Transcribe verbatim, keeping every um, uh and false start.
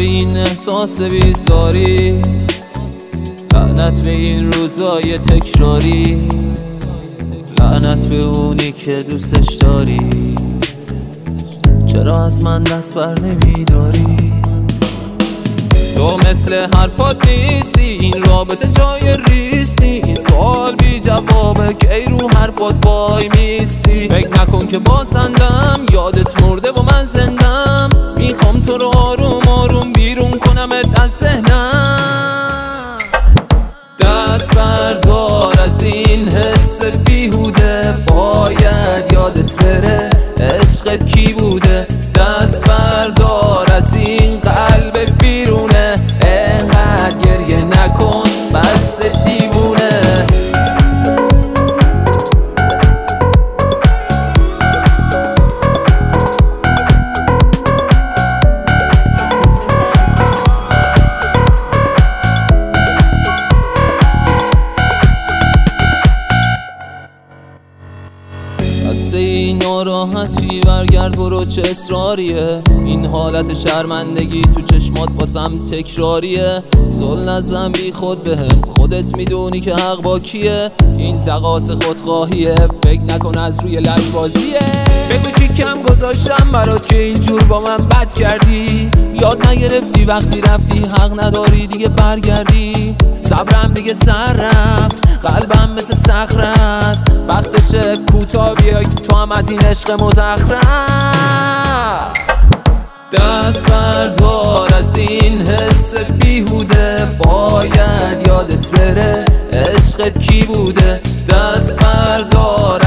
به این احساس بیزاری، لعنت به این روزای تکراری، لعنت به اونی که دوستش داری. چرا از من دست بر نمیداری؟ تو مثل حرفات نیستی، این رابطه جای ریسی، این سوال بی جوابه که ای رو حرفات وای میستی. فکر نکن که بازندم، یادت مرده و من زندم، میخوام تو رو آروم آروم بیرون کنمت از ذهنم. دست بردار از این حس بیهوده، باید یادت بره عشقت کی بوده. دست بردار از این قلب بیرونه، انقدر گریه نکن بس دیوونه. بس این ناراحتی برگرد برو، چه اصراریه این حالت شرمندگی تو چشمات واسم تکراریه. زل نزن بی خود بهم، خودت میدونی که حق با کیه. این تقاص خودخواهیه، فکر نکن از روی لجبازیه. بگو چی کم گذاشتم برات که اینجور با من بد کردی. یاد نگرفتی وقتی رفتی حق نداری دیگه برگردی. صبرم دیگه سر رفت، قلبم مثل صخره است، وقتشه کوتاه بیای تو هم از این عشق مزخرف. دست بردار از این حس بیهوده، باید یادت بره عشقت کی بوده. دست بردار